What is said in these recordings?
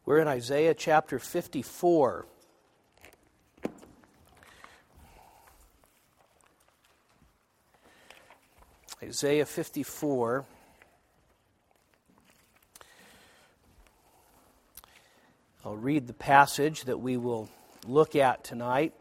We're in Isaiah chapter 54. Isaiah 54. I'll read the passage that we will look at tonight.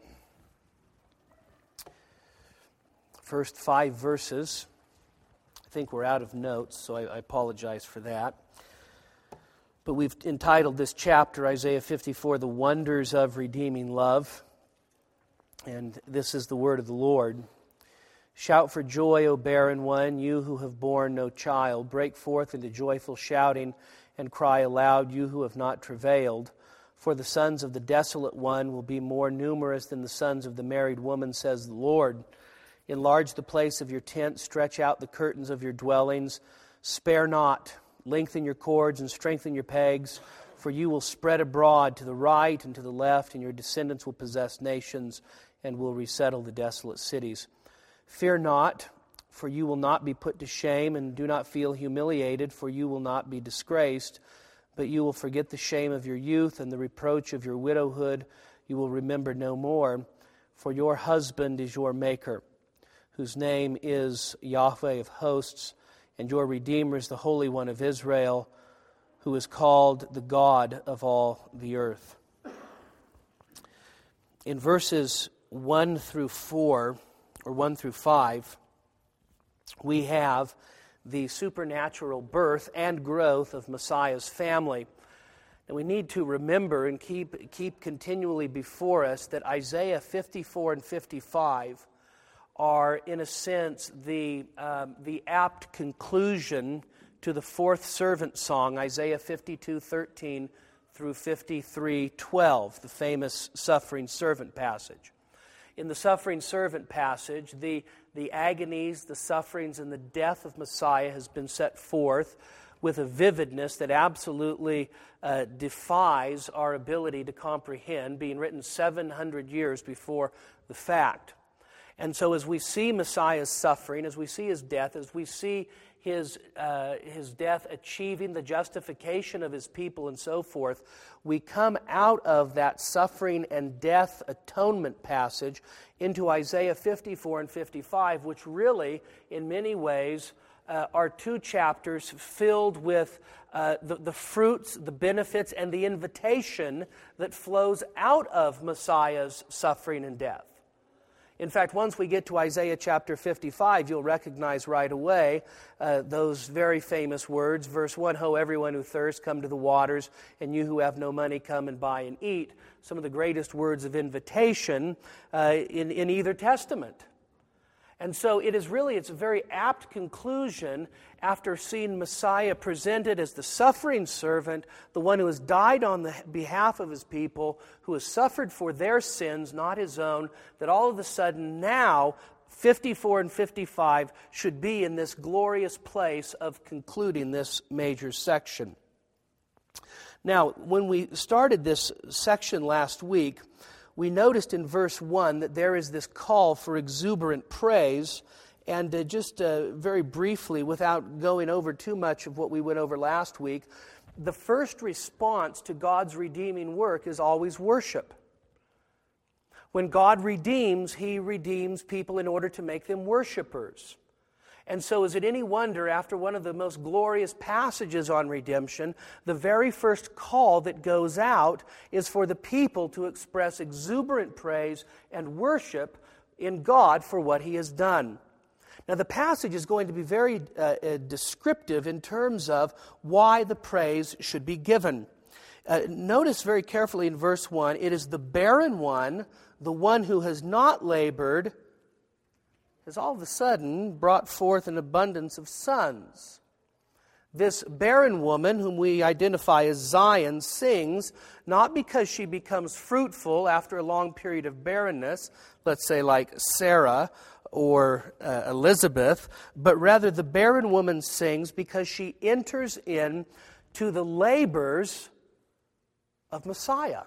First 5 verses. I think we're out of notes, so I apologize for that. But we've entitled this chapter, Isaiah 54, The Wonders of Redeeming Love. And this is the word of the Lord. Shout for joy, O barren one, you who have borne no child. Break forth into joyful shouting and cry aloud, you who have not travailed. For the sons of the desolate one will be more numerous than the sons of the married woman, says the Lord. Enlarge the place of your tent, stretch out the curtains of your dwellings. Spare not, lengthen your cords and strengthen your pegs, for you will spread abroad to the right and to the left, and your descendants will possess nations and will resettle the desolate cities. Fear not, for you will not be put to shame, and do not feel humiliated, for you will not be disgraced, but you will forget the shame of your youth and the reproach of your widowhood you will remember no more, for your husband is your maker, whose name is Yahweh of hosts, and your Redeemer is the Holy One of Israel, who is called the God of all the earth. In verses 1 through 4, or 1 through 5, we have the supernatural birth and growth of Messiah's family. And we need to remember and keep continually before us that Isaiah 54 and 55 are, in a sense, the apt conclusion to the fourth servant song, Isaiah 52:13 through 53:12, the famous suffering servant passage. In the suffering servant passage, the agonies, the sufferings, and the death of Messiah has been set forth with a vividness that absolutely defies our ability to comprehend, being written 700 years before the fact. And so as we see Messiah's suffering, as we see his death, as we see his death achieving the justification of his people and so forth, we come out of that suffering and death atonement passage into Isaiah 54 and 55, which really, in many ways, are 2 chapters filled with the fruits, the benefits, and the invitation that flows out of Messiah's suffering and death. In fact, once we get to Isaiah chapter 55, you'll recognize right away those very famous words. Verse 1, Ho, everyone who thirsts, come to the waters, and you who have no money, come and buy and eat. Some of the greatest words of invitation in either testament. And so it's a very apt conclusion after seeing Messiah presented as the suffering servant, the one who has died on the behalf of his people, who has suffered for their sins, not his own, that all of a sudden now, 54 and 55 should be in this glorious place of concluding this major section. Now, when we started this section last week, we noticed in verse 1 that there is this call for exuberant praise, and just very briefly, without going over too much of what we went over last week, the first response to God's redeeming work is always worship. When God redeems, He redeems people in order to make them worshipers. And so is it any wonder, after one of the most glorious passages on redemption, the very first call that goes out is for the people to express exuberant praise and worship in God for what He has done. Now, the passage is going to be very descriptive in terms of why the praise should be given. Notice very carefully in verse 1, it is the barren one, the one who has not labored, has all of a sudden brought forth an abundance of sons. This barren woman, whom we identify as Zion, sings not because she becomes fruitful after a long period of barrenness, let's say like Sarah or Elizabeth, but rather the barren woman sings because she enters in to the labors of Messiah.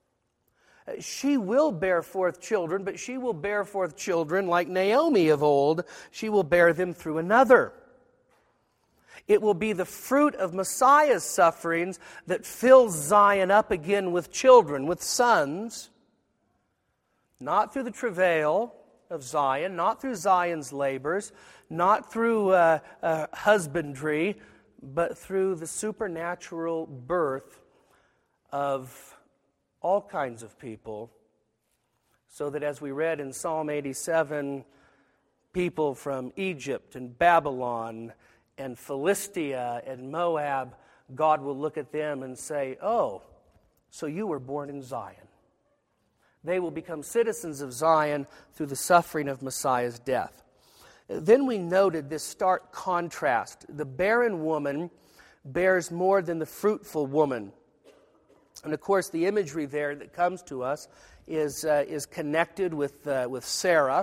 She will bear forth children, but she will bear forth children like Naomi of old. She will bear them through another. It will be the fruit of Messiah's sufferings that fills Zion up again with children, with sons, not through the travail of Zion, not through Zion's labors, not through husbandry, but through the supernatural birth of all kinds of people, so that as we read in Psalm 87, people from Egypt and Babylon and Philistia and Moab, God will look at them and say, "Oh, so you were born in Zion." They will become citizens of Zion through the suffering of Messiah's death. Then we noted this stark contrast. The barren woman bears more than the fruitful woman. And of course, the imagery there that comes to us is connected with Sarah.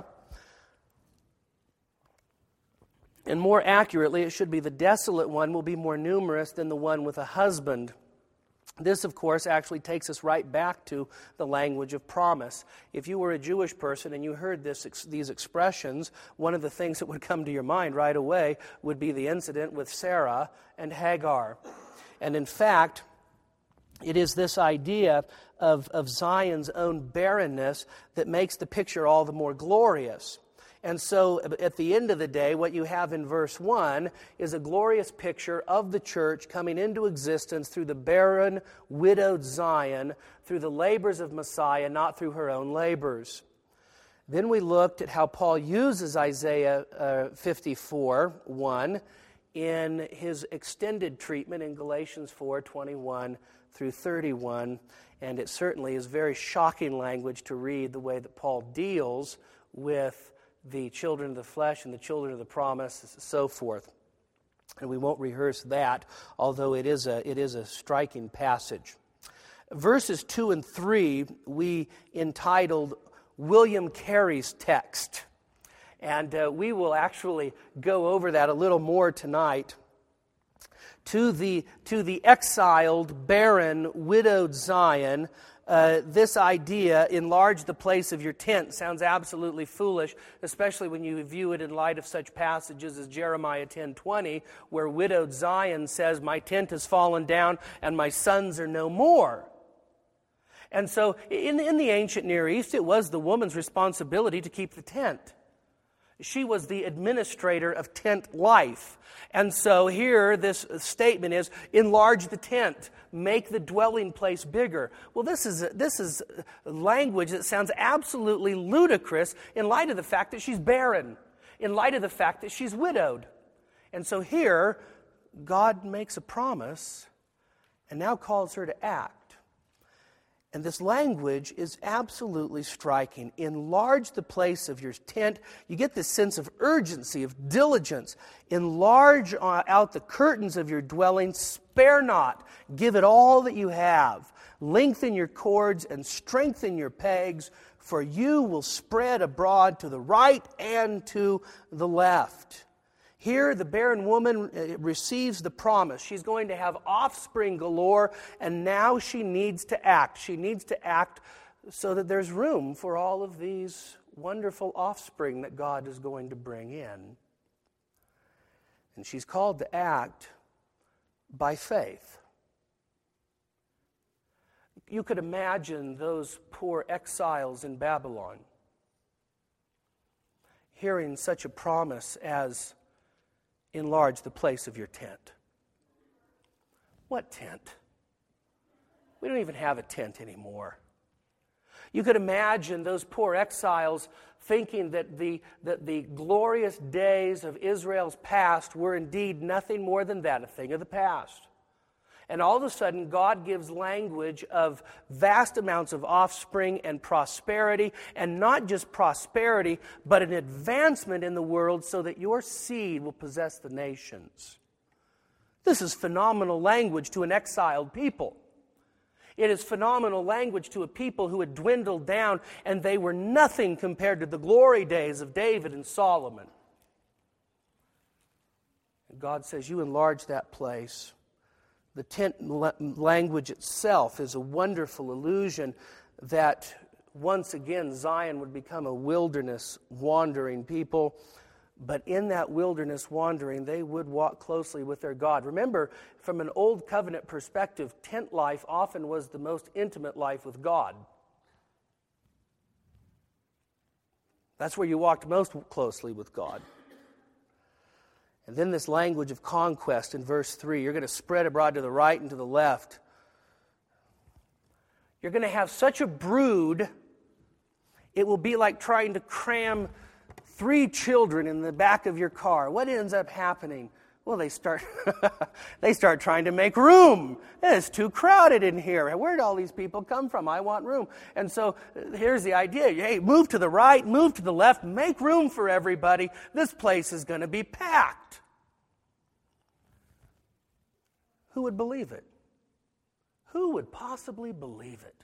And more accurately, it should be the desolate one will be more numerous than the one with a husband. This, of course, actually takes us right back to the language of promise. If you were a Jewish person and you heard these expressions, one of the things that would come to your mind right away would be the incident with Sarah and Hagar. And in fact, it is this idea of Zion's own barrenness that makes the picture all the more glorious. And so at the end of the day, what you have in verse 1 is a glorious picture of the church coming into existence through the barren, widowed Zion, through the labors of Messiah, not through her own labors. Then we looked at how Paul uses Isaiah 54:1 in his extended treatment in Galatians 4:21 through 31. And it certainly is very shocking language to read the way that Paul deals with the children of the flesh and the children of the promise, and so forth. And we won't rehearse that, although it is a striking passage. Verses 2 and 3 we entitled William Carey's text. And we will actually go over that a little more tonight. To the exiled, barren, widowed Zion, this idea, enlarge the place of your tent, sounds absolutely foolish, especially when you view it in light of such passages as Jeremiah 10:20, where widowed Zion says, "My tent has fallen down and my sons are no more." And so in the ancient Near East, it was the woman's responsibility to keep the tent. She was the administrator of tent life. And so here this statement is, enlarge the tent, make the dwelling place bigger. Well, this is language that sounds absolutely ludicrous in light of the fact that she's barren, in light of the fact that she's widowed. And so here, God makes a promise and now calls her to act. And this language is absolutely striking. Enlarge the place of your tent. You get this sense of urgency, of diligence. Enlarge out the curtains of your dwelling. Spare not. Give it all that you have. Lengthen your cords and strengthen your pegs, for you will spread abroad to the right and to the left. Here, the barren woman receives the promise. She's going to have offspring galore, and now she needs to act. She needs to act so that there's room for all of these wonderful offspring that God is going to bring in. And she's called to act by faith. You could imagine those poor exiles in Babylon hearing such a promise as, enlarge the place of your tent. What tent? We don't even have a tent anymore. You could imagine those poor exiles thinking that the glorious days of Israel's past were indeed nothing more than that, a thing of the past. And all of a sudden, God gives language of vast amounts of offspring and prosperity, and not just prosperity, but an advancement in the world so that your seed will possess the nations. This is phenomenal language to an exiled people. It is phenomenal language to a people who had dwindled down, and they were nothing compared to the glory days of David and Solomon. And God says, you enlarge that place. The tent language itself is a wonderful illusion that once again Zion would become a wilderness wandering people. But in that wilderness wandering, they would walk closely with their God. Remember, from an old covenant perspective, tent life often was the most intimate life with God. That's where you walked most closely with God. And then this language of conquest in verse 3. You're going to spread abroad to the right and to the left. You're going to have such a brood, it will be like trying to cram 3 children in the back of your car. What ends up happening? Well, they start trying to make room. It's too crowded in here. Where'd all these people come from? I want room. And so here's the idea. Hey, move to the right, move to the left, make room for everybody. This place is going to be packed. Who would believe it? Who would possibly believe it?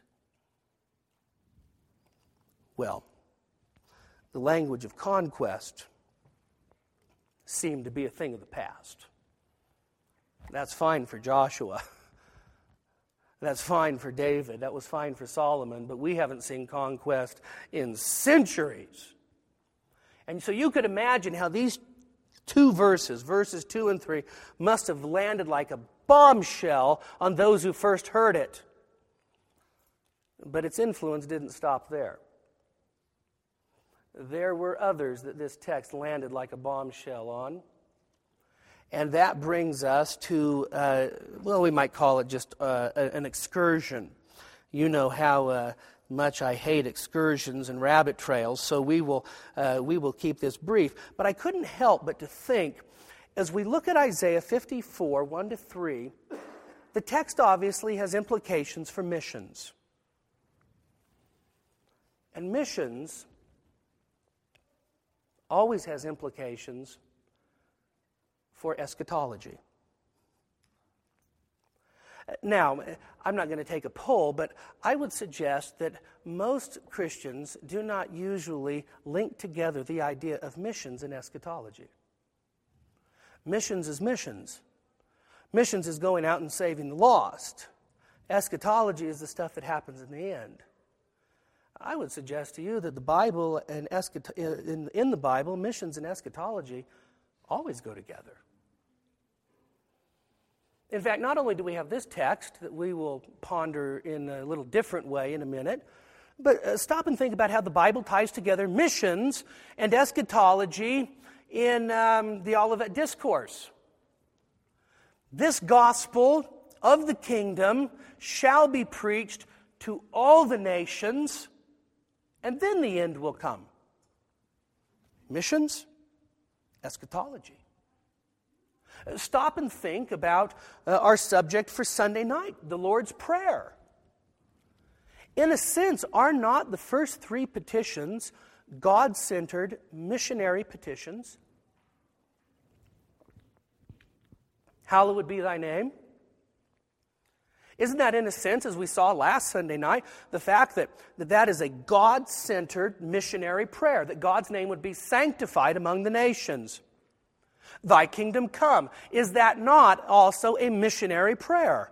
Well, the language of conquest seemed to be a thing of the past. That's fine for Joshua. That's fine for David. That was fine for Solomon. But we haven't seen conquest in centuries. And so you could imagine how these 2 verses 2 and 3, must have landed like a bombshell on those who first heard it. But its influence didn't stop there. There were others that this text landed like a bombshell on. And that brings us to, we might call it just an excursion. You know how much I hate excursions and rabbit trails, so we will keep this brief. But I couldn't help but to think, as we look at Isaiah 54, 1-3, the text obviously has implications for missions. And missions always has implications for eschatology. Now, I'm not going to take a poll, but I would suggest that most Christians do not usually link together the idea of missions and eschatology. Missions is missions. Missions is going out and saving the lost. Eschatology is the stuff that happens in the end. I would suggest to you that the Bible and in the Bible, missions and eschatology always go together. In fact, not only do we have this text that we will ponder in a little different way in a minute, but stop and think about how the Bible ties together missions and eschatology in the Olivet Discourse. This gospel of the kingdom shall be preached to all the nations, and then the end will come. Missions, eschatology. Stop and think about our subject for Sunday night, the Lord's Prayer. In a sense, are not the first 3 petitions God-centered missionary petitions? Hallowed be thy name. Isn't that, in a sense, as we saw last Sunday night, the fact that is a God-centered missionary prayer, that God's name would be sanctified among the nations? Thy kingdom come. Is that not also a missionary prayer?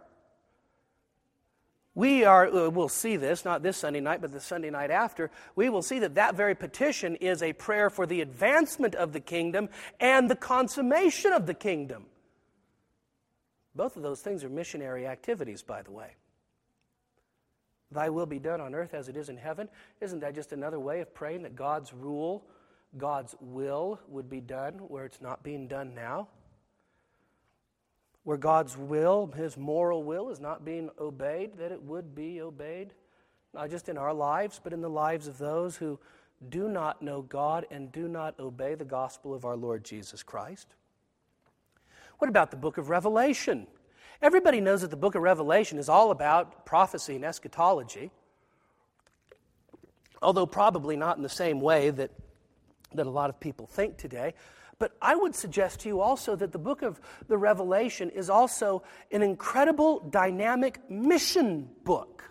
We'll see this, not this Sunday night, but the Sunday night after. We will see that very petition is a prayer for the advancement of the kingdom and the consummation of the kingdom. Both of those things are missionary activities, by the way. Thy will be done on earth as it is in heaven. Isn't that just another way of praying that God's rule, God's will would be done where it's not being done now? Where God's will, His moral will, is not being obeyed, that it would be obeyed, not just in our lives, but in the lives of those who do not know God and do not obey the gospel of our Lord Jesus Christ. What about the book of Revelation? Everybody knows that the book of Revelation is all about prophecy and eschatology, although probably not in the same way that a lot of people think today. But I would suggest to you also that the book of the Revelation is also an incredible, dynamic mission book.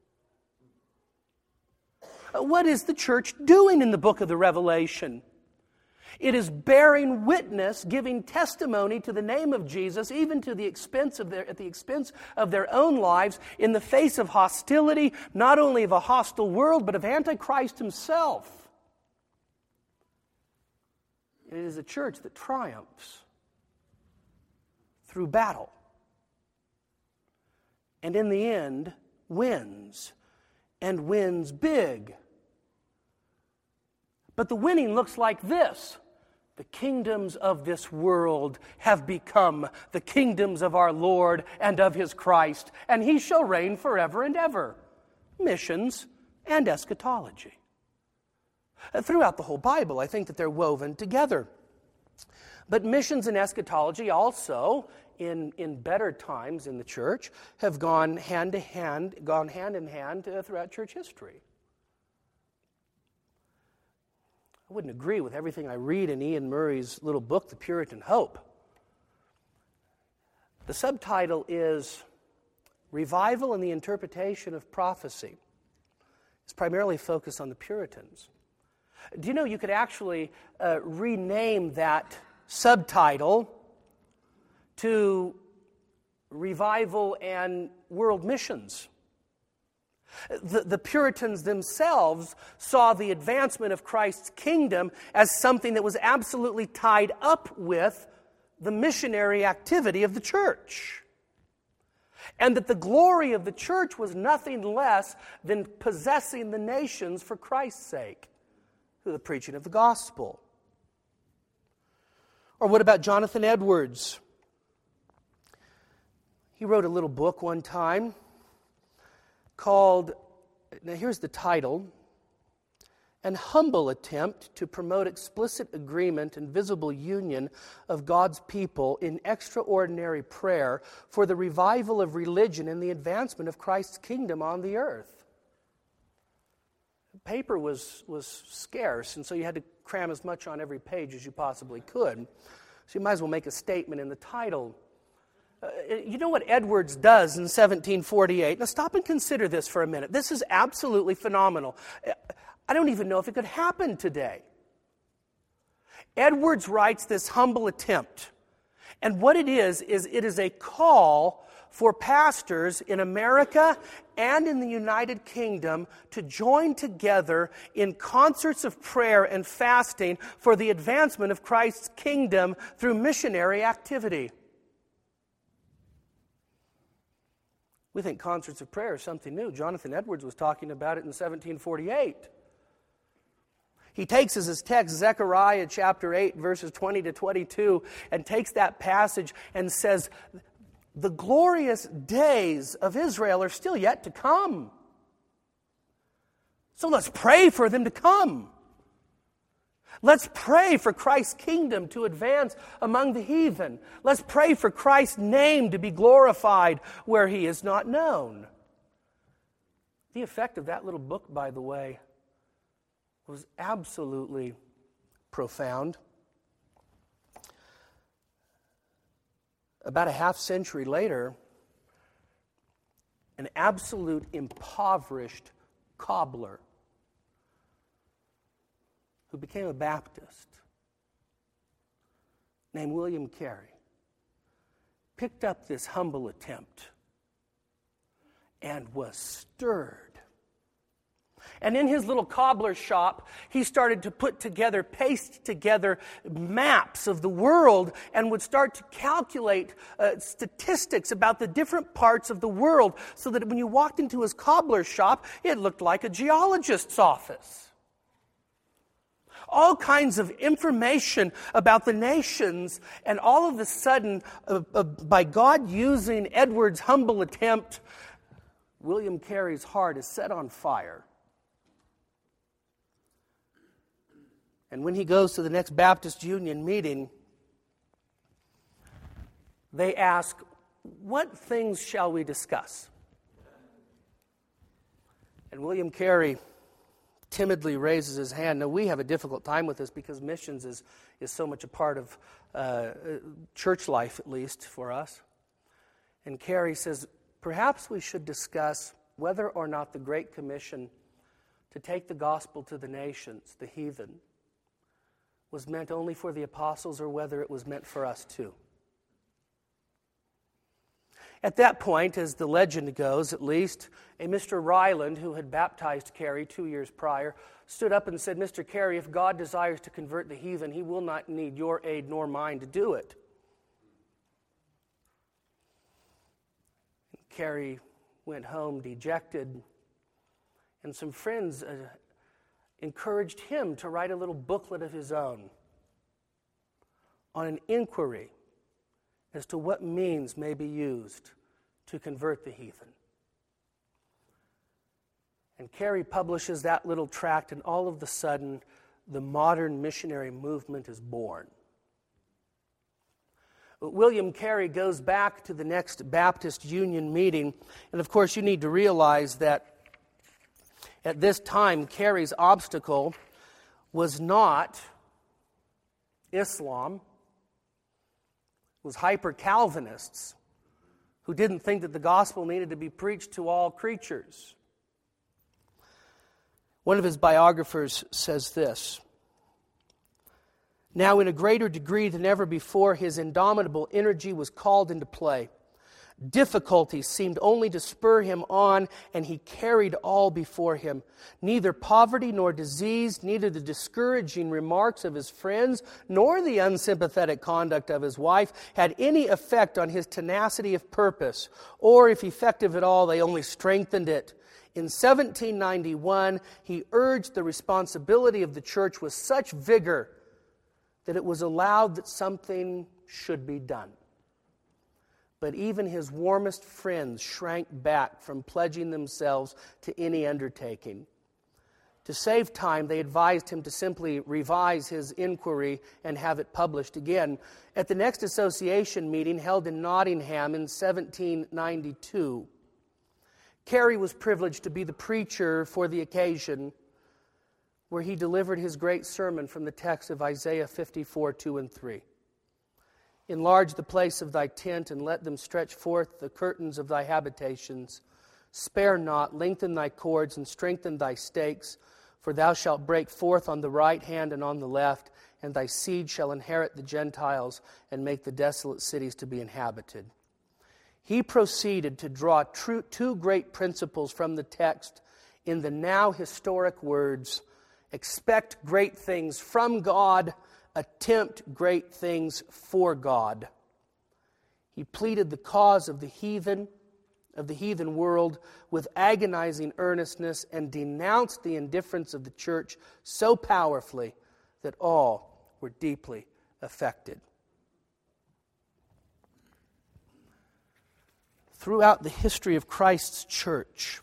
What is the church doing in the book of the Revelation? It is bearing witness, giving testimony to the name of Jesus, even to the expense of at the expense of their own lives, in the face of hostility, not only of a hostile world, but of Antichrist himself. It is a church that triumphs through battle. And in the end, wins. And wins big. But the winning looks like this. The kingdoms of this world have become the kingdoms of our Lord and of His Christ, and He shall reign forever and ever. Missions and eschatology. Throughout the whole Bible, I think that they're woven together. But missions and eschatology also, in better times in the church, have gone hand in hand throughout church history. I wouldn't agree with everything I read in Ian Murray's little book, The Puritan Hope. The subtitle is Revival and the Interpretation of Prophecy. It's primarily focused on the Puritans. Do you know you could actually rename that subtitle to Revival and World Missions? The Puritans themselves saw the advancement of Christ's kingdom as something that was absolutely tied up with the missionary activity of the church. And that the glory of the church was nothing less than possessing the nations for Christ's sake, through the preaching of the gospel. Or what about Jonathan Edwards? He wrote a little book one time called, now here's the title, An Humble Attempt to Promote Explicit Agreement and Visible Union of God's People in Extraordinary Prayer for the Revival of Religion and the Advancement of Christ's Kingdom on the Earth. Paper was scarce, and so you had to cram as much on every page as you possibly could. So you might as well make a statement in the title. You know what Edwards does in 1748? Now stop and consider this for a minute. This is absolutely phenomenal. I don't even know if it could happen today. Edwards writes this humble attempt. And what it is it is a call for pastors in America and in the United Kingdom to join together in concerts of prayer and fasting for the advancement of Christ's kingdom through missionary activity. We think concerts of prayer is something new. Jonathan Edwards was talking about it in 1748. He takes as his text Zechariah chapter 8, verses 20 to 22, and takes that passage and says, the glorious days of Israel are still yet to come. So let's pray for them to come. Let's pray for Christ's kingdom to advance among the heathen. Let's pray for Christ's name to be glorified where He is not known. The effect of that little book, by the way, was absolutely profound. About a half century later, an absolute impoverished cobbler who became a Baptist named William Carey picked up this humble attempt and was stirred. And in his little cobbler shop, he started to paste together maps of the world and would start to calculate statistics about the different parts of the world so that when you walked into his cobbler shop, it looked like a geologist's office. All kinds of information about the nations, and all of a sudden, by God using Edwards' humble attempt, William Carey's heart is set on fire. And when he goes to the next Baptist Union meeting, they ask, what things shall we discuss? And William Carey timidly raises his hand. Now, we have a difficult time with this because missions is so much a part of church life, at least for us. And Carey says, perhaps we should discuss whether or not the Great Commission to take the gospel to the nations, the heathen, was meant only for the apostles or whether it was meant for us too. At that point, as the legend goes at least, a Mr. Ryland, who had baptized Carey 2 years prior, stood up and said, "Mr. Carey, if God desires to convert the heathen, he will not need your aid nor mine to do it." Carey went home dejected, and some friends encouraged him to write a little booklet of his own on an inquiry as to what means may be used to convert the heathen. And Carey publishes that little tract, and all of a sudden, the modern missionary movement is born. William Carey goes back to the next Baptist Union meeting, and of course you need to realize that at this time Carey's obstacle was not Islam, it was hyper-Calvinists who didn't think that the gospel needed to be preached to all creatures. One of his biographers says this: "Now, in a greater degree than ever before, his indomitable energy was called into play. Difficulties seemed only to spur him on, and he carried all before him. Neither poverty nor disease, neither the discouraging remarks of his friends, nor the unsympathetic conduct of his wife had any effect on his tenacity of purpose, or if effective at all, they only strengthened it. In 1791, he urged the responsibility of the church with such vigor that it was allowed that something should be done. But even his warmest friends shrank back from pledging themselves to any undertaking. To save time, they advised him to simply revise his inquiry and have it published again. At the next association meeting held in Nottingham in 1792, Carey was privileged to be the preacher for the occasion, where he delivered his great sermon from the text of Isaiah 54, 2 and 3. "Enlarge the place of thy tent, and let them stretch forth the curtains of thy habitations. Spare not, lengthen thy cords, and strengthen thy stakes, for thou shalt break forth on the right hand and on the left, and thy seed shall inherit the Gentiles, and make the desolate cities to be inhabited." He proceeded to draw two great principles from the text in the now historic words: expect great things from God, attempt great things for God. He pleaded the cause of the heathen world with agonizing earnestness, and denounced the indifference of the church so powerfully that all were deeply affected. Throughout the history of Christ's church,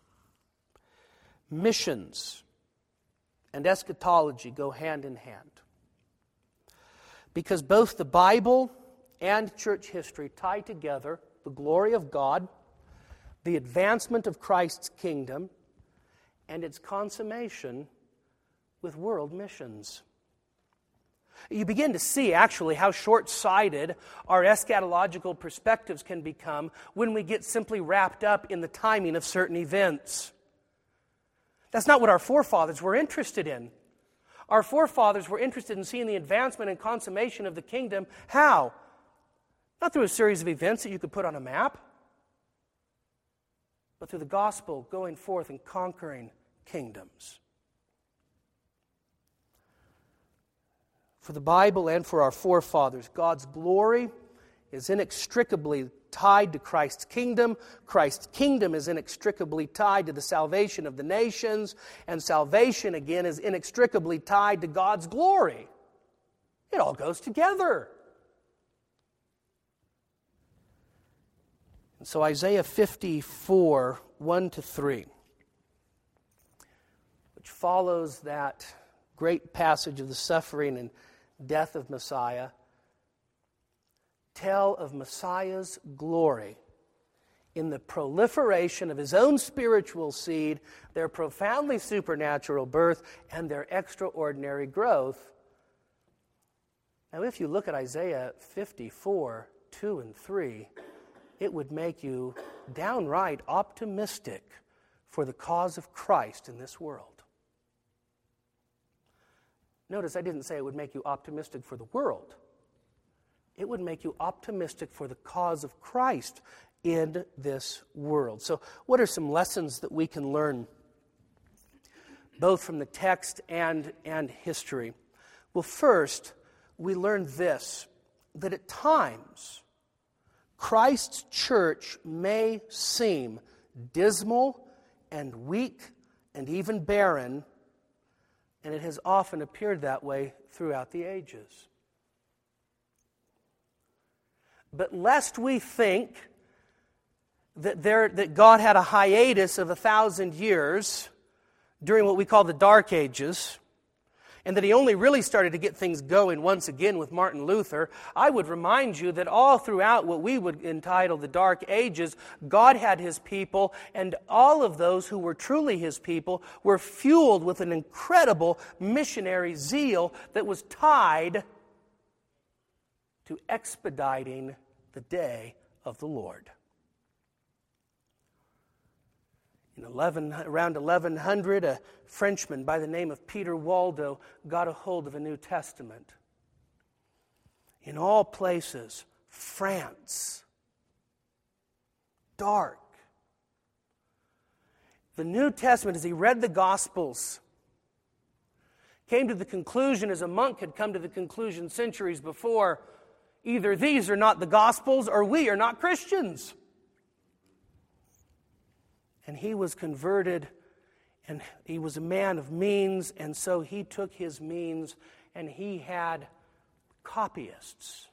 missions and eschatology go hand in hand, because both the Bible and church history tie together the glory of God, the advancement of Christ's kingdom, and its consummation with world missions. You begin to see, actually, how short-sighted our eschatological perspectives can become when we get simply wrapped up in the timing of certain events. That's not what our forefathers were interested in. Our forefathers were interested in seeing the advancement and consummation of the kingdom. How? Not through a series of events that you could put on a map, but through the gospel going forth and conquering kingdoms. For the Bible and for our forefathers, God's glory is inextricably tied to Christ's kingdom. Christ's kingdom is inextricably tied to the salvation of the nations, and salvation, again, is inextricably tied to God's glory. It all goes together. And so Isaiah 54, 1 to 3, which follows that great passage of the suffering and death of Messiah, tell of Messiah's glory in the proliferation of his own spiritual seed, their profoundly supernatural birth, and their extraordinary growth. Now, if you look at Isaiah 54, 2 and 3, it would make you downright optimistic for the cause of Christ in this world. Notice I didn't say it would make you optimistic for the world. It would make you optimistic for the cause of Christ in this world. So what are some lessons that we can learn, both from the text and history? Well, first, we learn this, that at times, Christ's church may seem dismal and weak and even barren, and it has often appeared that way throughout the ages. But lest we think that God had a hiatus of 1,000 years during what we call the Dark Ages, and that he only really started to get things going once again with Martin Luther, I would remind you that all throughout what we would entitle the Dark Ages, God had his people, and all of those who were truly his people were fueled with an incredible missionary zeal that was tied to expediting the day of the Lord. Around 1100, a Frenchman by the name of Peter Waldo got a hold of a New Testament. In all places, France, dark. The New Testament, as he read the Gospels, came to the conclusion, as a monk had come to the conclusion centuries before, either these are not the Gospels or we are not Christians. And he was converted, and he was a man of means, and so he took his means, and he had copyists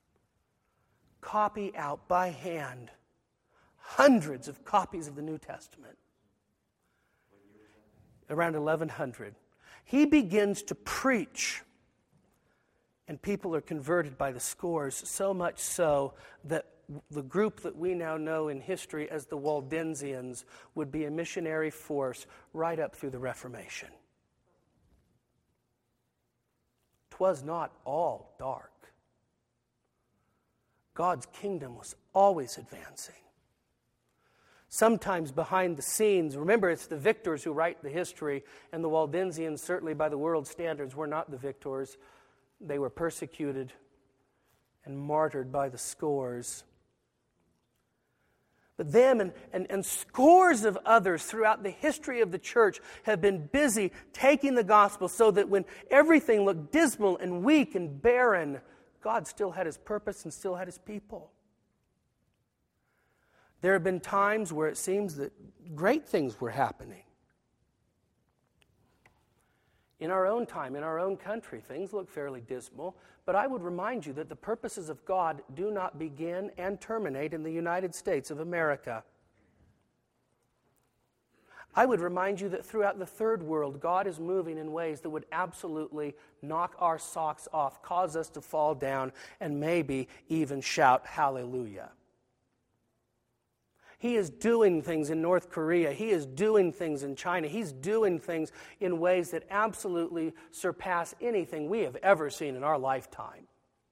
copy out by hand hundreds of copies of the New Testament. Around 1100. He begins to preach, and people are converted by the scores, so much so that the group that we now know in history as the Waldensians would be a missionary force right up through the Reformation. 'Twas not all dark. God's kingdom was always advancing. Sometimes behind the scenes, remember it's the victors who write the history, and the Waldensians, certainly by the world standards, were not the victors. They were persecuted and martyred by the scores. But them and scores of others throughout the history of the church have been busy taking the gospel so that when everything looked dismal and weak and barren, God still had his purpose and still had his people. There have been times where it seems that great things were happening. In our own time, in our own country, things look fairly dismal, but I would remind you that the purposes of God do not begin and terminate in the United States of America. I would remind you that throughout the third world, God is moving in ways that would absolutely knock our socks off, cause us to fall down, and maybe even shout hallelujah. He is doing things in North Korea. He is doing things in China. He's doing things in ways that absolutely surpass anything we have ever seen in our lifetime.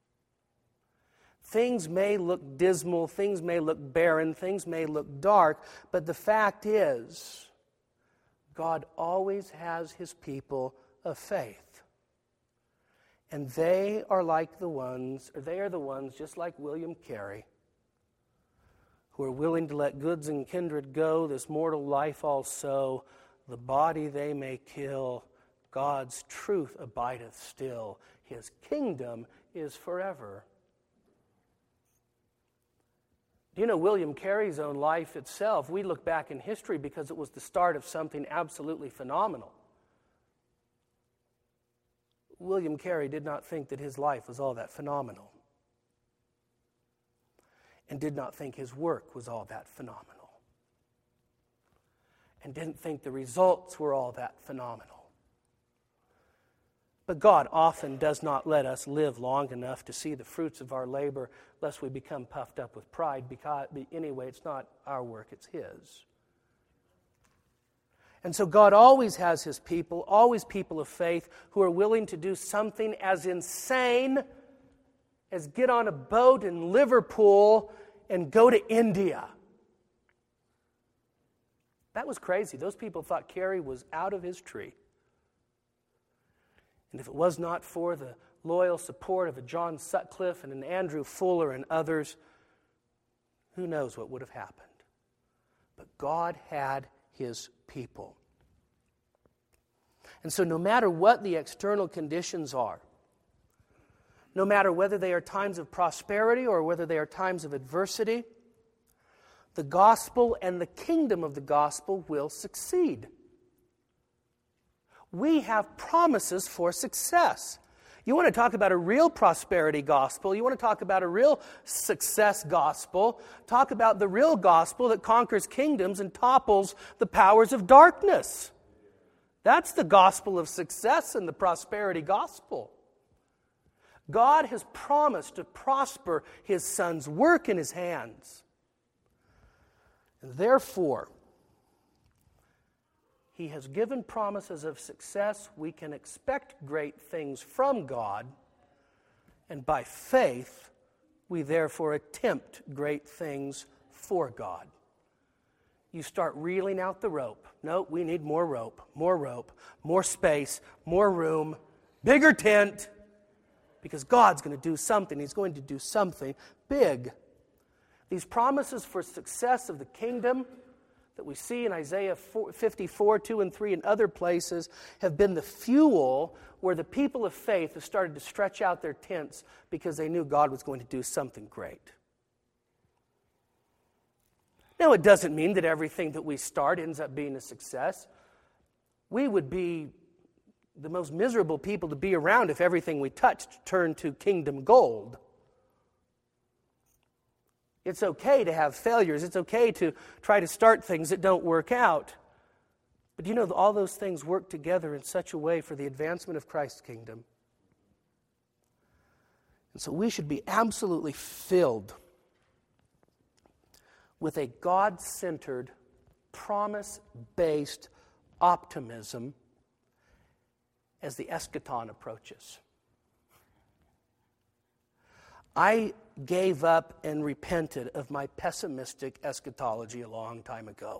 Things may look dismal, things may look barren, things may look dark, but the fact is, God always has his people of faith. And they are the ones just like William Carey, who are willing to let goods and kindred go, this mortal life also, the body they may kill, God's truth abideth still, his kingdom is forever. Do you know William Carey's own life itself? We look back in history because it was the start of something absolutely phenomenal. William Carey did not think that his life was all that phenomenal, and did not think his work was all that phenomenal, and didn't think the results were all that phenomenal. But God often does not let us live long enough to see the fruits of our labor, lest we become puffed up with pride, because anyway, it's not our work, it's his. And so God always has his people, always people of faith, who are willing to do something as insane as get on a boat in Liverpool and go to India. That was crazy. Those people thought Carey was out of his tree. And if it was not for the loyal support of a John Sutcliffe and an Andrew Fuller and others, who knows what would have happened. But God had His people. And so no matter what the external conditions are, no matter whether they are times of prosperity or whether they are times of adversity, the gospel and the kingdom of the gospel will succeed. We have promises for success. You want to talk about a real prosperity gospel, you want to talk about a real success gospel, talk about the real gospel that conquers kingdoms and topples the powers of darkness. That's the gospel of success and the prosperity gospel. God has promised to prosper His Son's work in His hands. And therefore, He has given promises of success. We can expect great things from God. And by faith, we therefore attempt great things for God. You start reeling out the rope. No, we need more rope, more space, more room, bigger tent. Because God's going to do something. He's going to do something big. These promises for success of the kingdom that we see in Isaiah 54, 2 and 3 and other places have been the fuel where the people of faith have started to stretch out their tents because they knew God was going to do something great. Now, it doesn't mean that everything that we start ends up being a success. We would be the most miserable people to be around if everything we touched turned to kingdom gold. It's okay to have failures. It's okay to try to start things that don't work out. But you know, all those things work together in such a way for the advancement of Christ's kingdom. And so we should be absolutely filled with a God-centered, promise-based optimism as the eschaton approaches. I gave up and repented of my pessimistic eschatology a long time ago.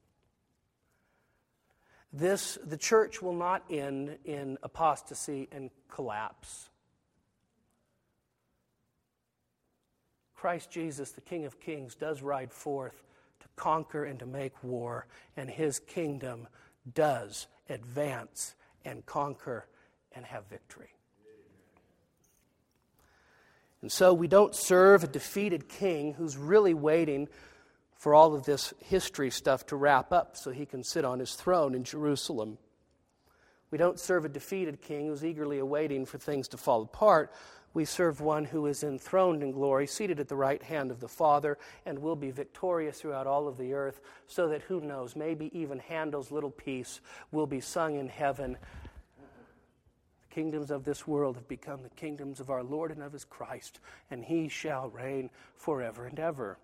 The church will not end in apostasy and collapse. Christ Jesus, the King of Kings, does ride forth to conquer and to make war, and His kingdom does advance and conquer and have victory. And so we don't serve a defeated king who's really waiting for all of this history stuff to wrap up so he can sit on his throne in Jerusalem. We don't serve a defeated king who's eagerly awaiting for things to fall apart. We serve one who is enthroned in glory, seated at the right hand of the Father, and will be victorious throughout all of the earth, so that, who knows, maybe even Handel's Little Piece will be sung in heaven. The kingdoms of this world have become the kingdoms of our Lord and of His Christ, and He shall reign forever and ever.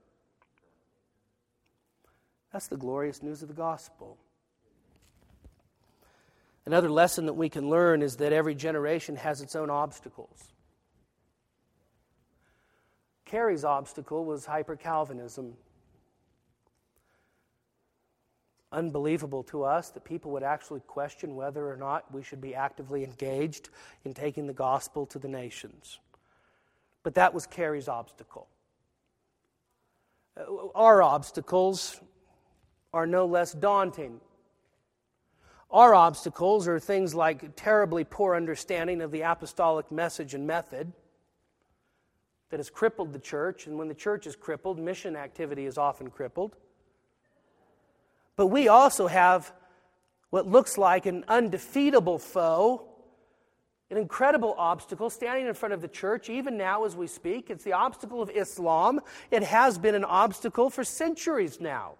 That's the glorious news of the gospel. Another lesson that we can learn is that every generation has its own obstacles. Carey's obstacle was hyper-Calvinism. Unbelievable to us that people would actually question whether or not we should be actively engaged in taking the gospel to the nations. But that was Carey's obstacle. Our obstacles are no less daunting. Our obstacles are things like terribly poor understanding of the apostolic message and method that has crippled the church, and when the church is crippled, mission activity is often crippled. But we also have what looks like an undefeatable foe, an incredible obstacle standing in front of the church, even now as we speak. It's the obstacle of Islam. It has been an obstacle for centuries now.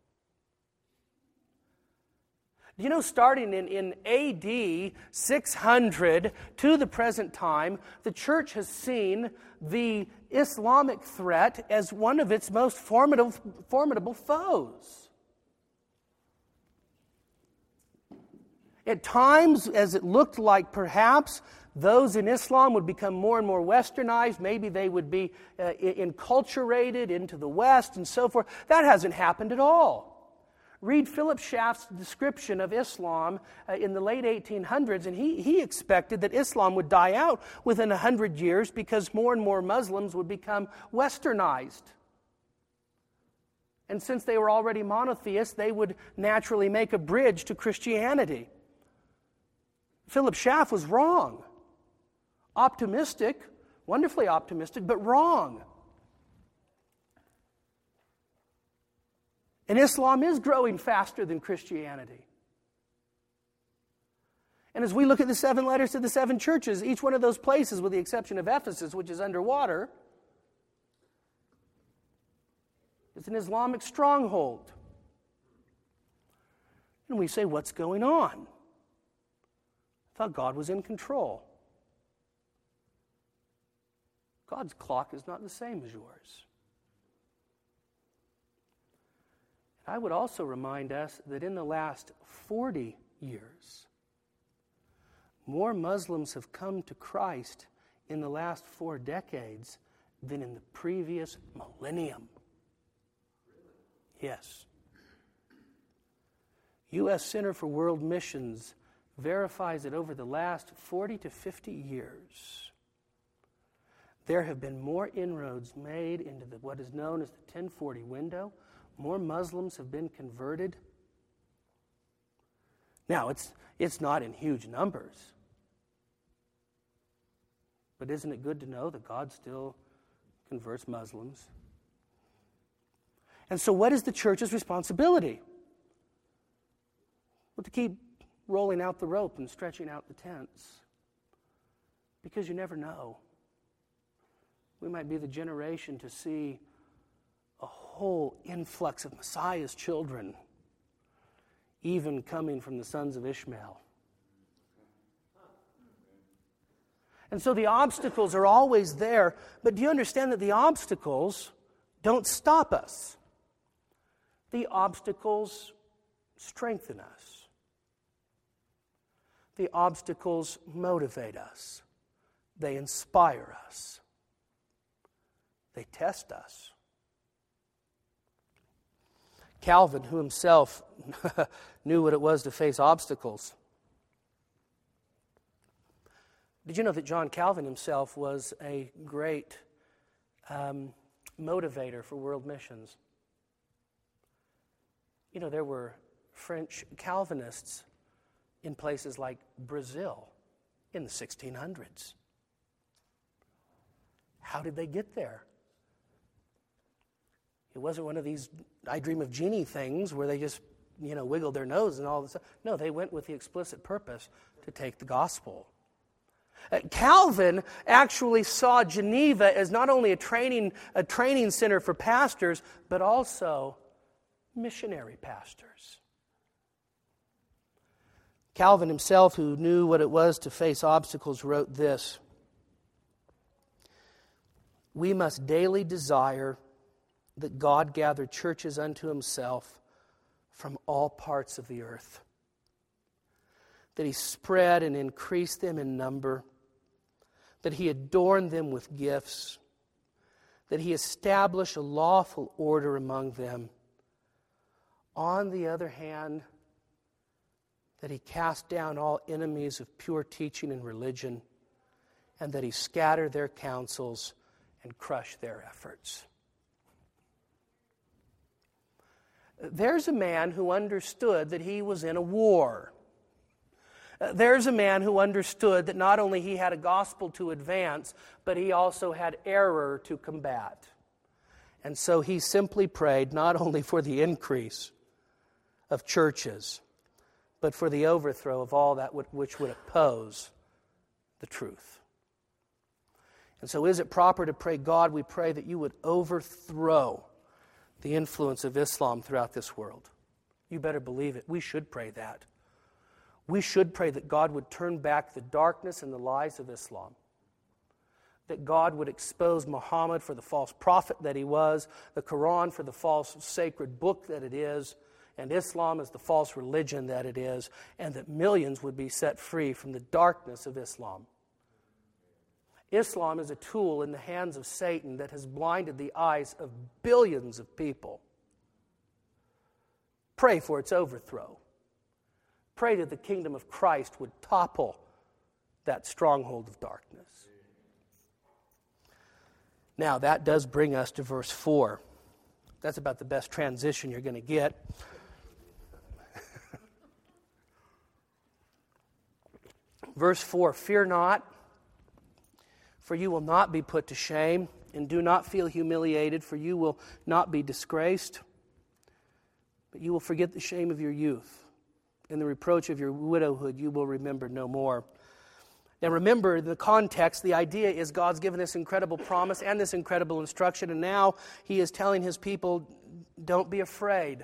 You know, starting in AD 600 to the present time, the church has seen the Islamic threat as one of its most formidable foes. At times, as it looked like perhaps those in Islam would become more and more westernized, maybe they would be enculturated into the West and so forth. That hasn't happened at all. Read Philip Schaff's description of Islam in the late 1800s, and he expected that Islam would die out within 100 years because more and more Muslims would become westernized. And since they were already monotheists, they would naturally make a bridge to Christianity. Philip Schaff was wrong. Optimistic, wonderfully optimistic, but wrong. And Islam is growing faster than Christianity. And as we look at the 7 letters to the 7 churches, each one of those places, with the exception of Ephesus, which is underwater, is an Islamic stronghold. And we say, what's going on? I thought God was in control. God's clock is not the same as yours. I would also remind us that in the last 40 years, more Muslims have come to Christ in the last 4 decades than in the previous millennium. Yes. U.S. Center for World Missions verifies that over the last 40 to 50 years, there have been more inroads made into what is known as the 1040 window. More Muslims have been converted. Now, it's not in huge numbers. But isn't it good to know that God still converts Muslims? And so what is the church's responsibility? Well, to keep rolling out the rope and stretching out the tents. Because you never know. We might be the generation to see a whole influx of Messiah's children, even coming from the sons of Ishmael. And so the obstacles are always there, but do you understand that the obstacles don't stop us? The obstacles strengthen us. The obstacles motivate us. They inspire us. They test us. Calvin, who himself knew what it was to face obstacles. Did you know that John Calvin himself was a great motivator for world missions? You know, there were French Calvinists in places like Brazil in the 1600s. How did they get there? It wasn't one of these I Dream of Jeannie things where they just, wiggled their nose and all this stuff. No, they went with the explicit purpose to take the gospel. Calvin actually saw Geneva as not only a training center for pastors, but also missionary pastors. Calvin himself, who knew what it was to face obstacles, wrote this: "We must daily desire that God gather churches unto himself from all parts of the earth, that he spread and increase them in number, that he adorn them with gifts, that he establish a lawful order among them. On the other hand, that he cast down all enemies of pure teaching and religion, and that he scatter their counsels and crush their efforts." There's a man who understood that he was in a war. There's a man who understood that not only he had a gospel to advance, but he also had error to combat. And so he simply prayed not only for the increase of churches, but for the overthrow of all that which would oppose the truth. And so is it proper to pray, God, we pray that you would overthrow the influence of Islam throughout this world? You better believe it. We should pray that. We should pray that God would turn back the darkness and the lies of Islam. That God would expose Muhammad for the false prophet that he was, the Quran for the false sacred book that it is, and Islam as the false religion that it is, and that millions would be set free from the darkness of Islam. Islam is a tool in the hands of Satan that has blinded the eyes of billions of people. Pray for its overthrow. Pray that the kingdom of Christ would topple that stronghold of darkness. Now, that does bring us to verse 4 That's about the best transition you're going to get. Verse 4, fear not, for you will not be put to shame, and do not feel humiliated, for you will not be disgraced, but you will forget the shame of your youth, and the reproach of your widowhood you will remember no more. Now remember, the context, the idea is God's given this incredible promise and this incredible instruction, and now He is telling His people, don't be afraid.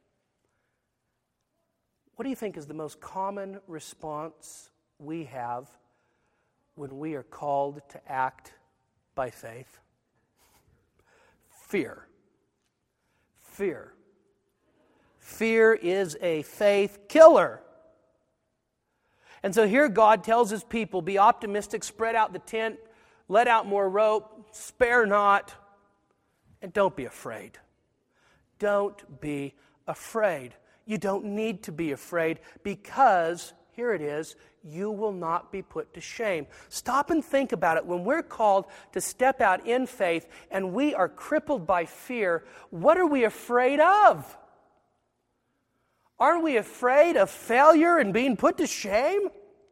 What do you think is the most common response we have when we are called to act by faith? Fear. Fear. Fear is a faith killer. And so here God tells His people, be optimistic, spread out the tent, let out more rope, spare not, and don't be afraid. Don't be afraid. You don't need to be afraid because, here it is, you will not be put to shame. Stop and think about it. When we're called to step out in faith and we are crippled by fear, what are we afraid of? Aren't we afraid of failure and being put to shame?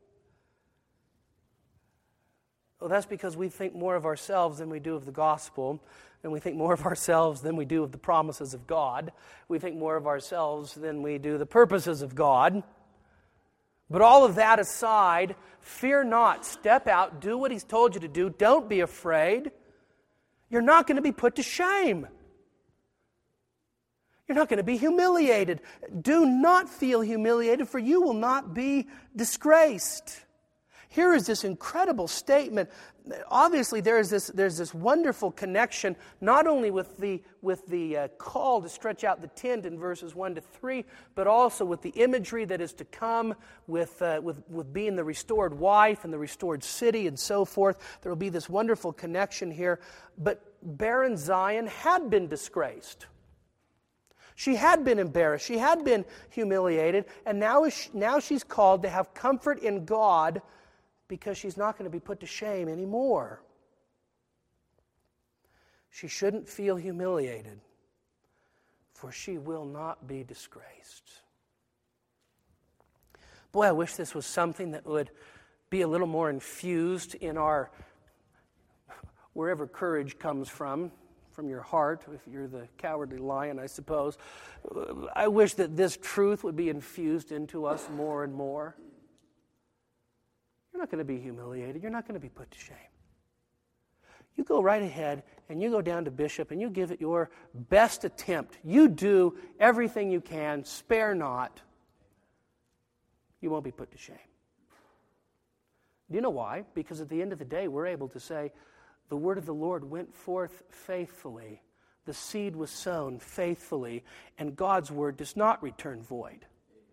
Well, that's because we think more of ourselves than we do of the gospel, and we think more of ourselves than we do of the promises of God. We think more of ourselves than we do the purposes of God. But all of that aside, fear not. Step out, do what He's told you to do. Don't be afraid. You're not going to be put to shame. You're not going to be humiliated. Do not feel humiliated, for you will not be disgraced. Here is this incredible statement. Obviously, there's this wonderful connection, not only with the call to stretch out the tent in verses 1 to 3, but also with the imagery that is to come with being the restored wife and the restored city and so forth. There will be this wonderful connection here. But barren Zion had been disgraced. She had been embarrassed. She had been humiliated. And now she's called to have comfort in God because she's not going to be put to shame anymore. She shouldn't feel humiliated, for she will not be disgraced. Boy, I wish this was something that would be a little more infused in our, wherever courage comes from your heart, if you're the cowardly lion, I suppose. I wish that this truth would be infused into us more and more. You're not going to be humiliated. You're not going to be put to shame. You go right ahead and you go down to Bishop and you give it your best attempt. You do everything you can. Spare not. You won't be put to shame. Do you know why? Because at the end of the day, we're able to say, the word of the Lord went forth faithfully. The seed was sown faithfully, and God's word does not return void.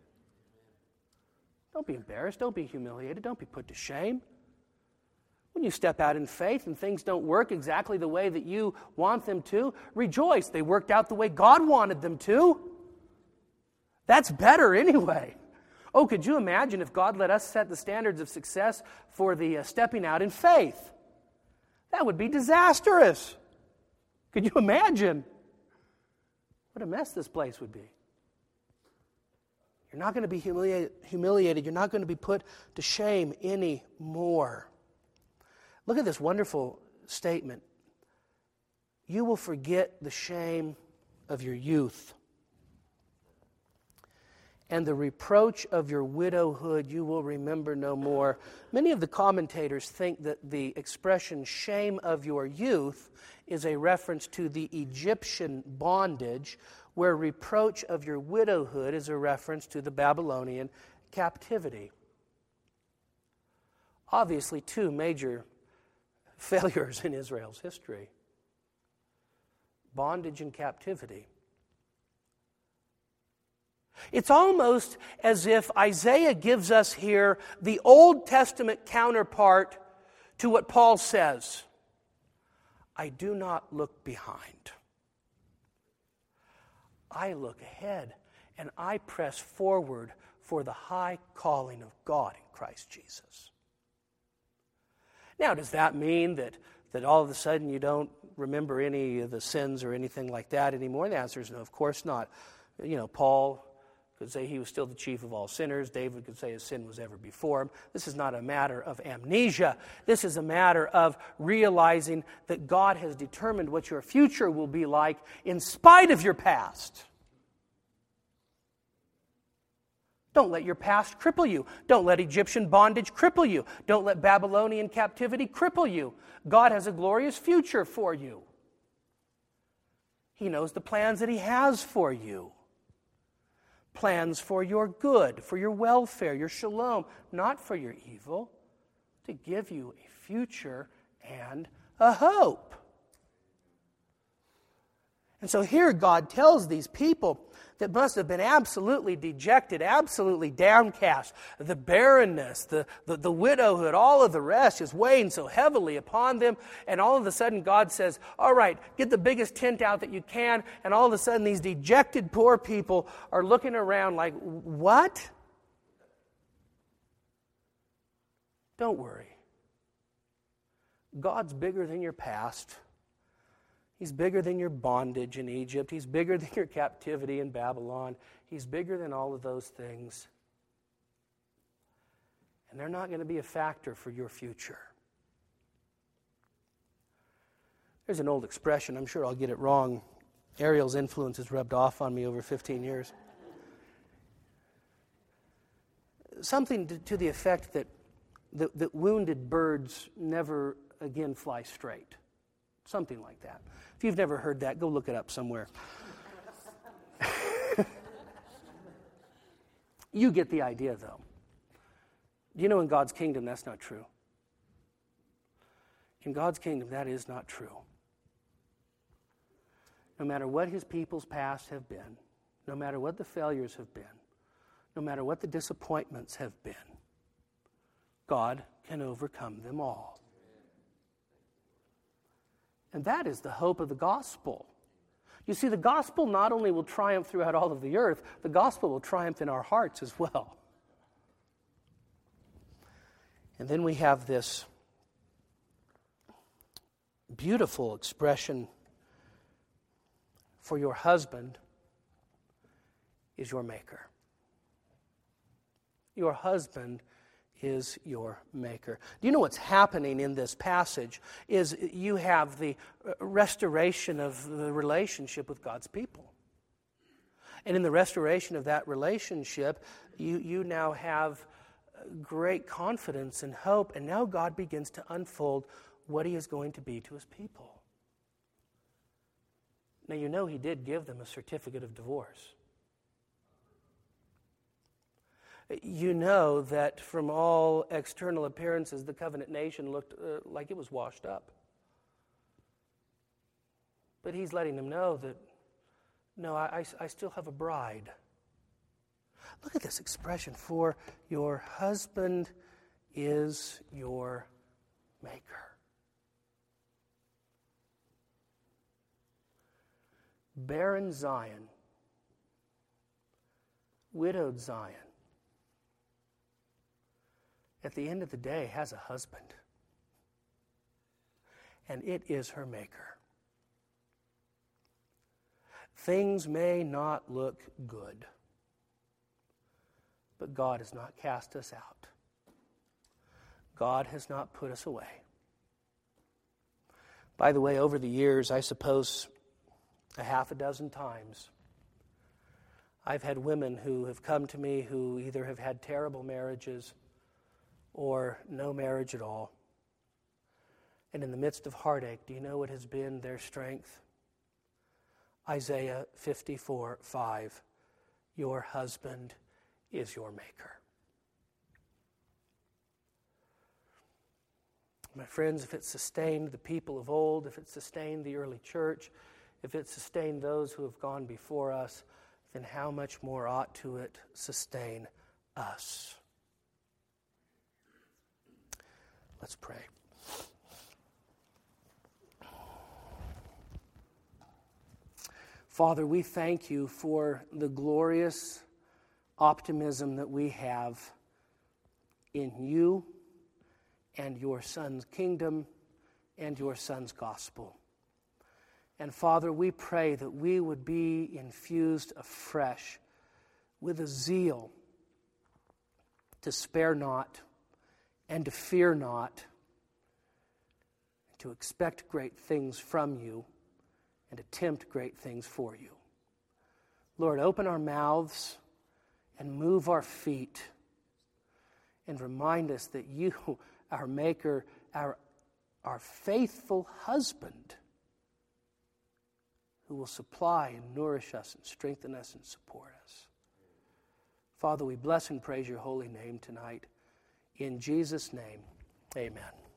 Don't be embarrassed. Don't be humiliated. Don't be put to shame. When you step out in faith and things don't work exactly the way that you want them to, rejoice. They worked out the way God wanted them to. That's better anyway. Oh, could you imagine if God let us set the standards of success for the stepping out in faith? That would be disastrous. Could you imagine? What a mess this place would be. You're not going to be humiliated. You're not going to be put to shame anymore. Look at this wonderful statement. You will forget the shame of your youth, and the reproach of your widowhood you will remember no more. Many of the commentators think that the expression shame of your youth is a reference to the Egyptian bondage, where reproach of your widowhood is a reference to the Babylonian captivity. Obviously, two major failures in Israel's history: bondage and captivity. It's almost as if Isaiah gives us here the Old Testament counterpart to what Paul says. I do not look behind. I look ahead, and I press forward for the high calling of God in Christ Jesus. Now, does that mean that that all of a sudden you don't remember any of the sins or anything like that anymore? The answer is no, of course not. Paul could say he was still the chief of all sinners. David could say his sin was ever before him. This is not a matter of amnesia. This is a matter of realizing that God has determined what your future will be like in spite of your past. Don't let your past cripple you. Don't let Egyptian bondage cripple you. Don't let Babylonian captivity cripple you. God has a glorious future for you. He knows the plans that He has for you. Plans for your good, for your welfare, your shalom, not for your evil, to give you a future and a hope. And so here God tells these people that must have been absolutely dejected, absolutely downcast. The barrenness, the widowhood, all of the rest is weighing so heavily upon them. And all of a sudden God says, all right, get the biggest tent out that you can. And all of a sudden these dejected poor people are looking around like, what? Don't worry. God's bigger than your past. He's bigger than your bondage in Egypt. He's bigger than your captivity in Babylon. He's bigger than all of those things. And they're not going to be a factor for your future. There's an old expression, I'm sure I'll get it wrong. Ariel's influence has rubbed off on me over 15 years. Something to the effect that wounded birds never again fly straight. Something like that. If you've never heard that, go look it up somewhere. You get the idea, though. Do you know in God's kingdom that's not true? In God's kingdom, that is not true. No matter what His people's past have been, no matter what the failures have been, no matter what the disappointments have been, God can overcome them all. And that is the hope of the gospel. You see, the gospel not only will triumph throughout all of the earth, the gospel will triumph in our hearts as well. And then we have this beautiful expression, for your husband is your maker. Your husband is your maker. Do you know what's happening in this passage is you have the restoration of the relationship with God's people. And in the restoration of that relationship, you now have great confidence and hope, and now God begins to unfold what He is going to be to His people. Now you know He did give them a certificate of divorce. You know that from all external appearances, the covenant nation looked like it was washed up. But He's letting them know that, no, I still have a bride. Look at this expression, for your husband is your maker. Barren Zion, widowed Zion, at the end of the day, has a husband. And it is her maker. Things may not look good, but God has not cast us out. God has not put us away. By the way, over the years, I suppose a half a dozen times, I've had women who have come to me who either have had terrible marriages or no marriage at all. And in the midst of heartache, do you know what has been their strength? Isaiah 54:5. Your husband is your maker. My friends, if it sustained the people of old, if it sustained the early church, if it sustained those who have gone before us, then how much more ought to it sustain us? Let's pray. Father, we thank you for the glorious optimism that we have in you and your Son's kingdom and your Son's gospel. And Father, we pray that we would be infused afresh with a zeal to spare not and to fear not, to expect great things from you and attempt great things for you. Lord, open our mouths and move our feet and remind us that you, our Maker, our faithful husband, who will supply and nourish us and strengthen us and support us. Father, we bless and praise your holy name tonight. In Jesus' name, amen.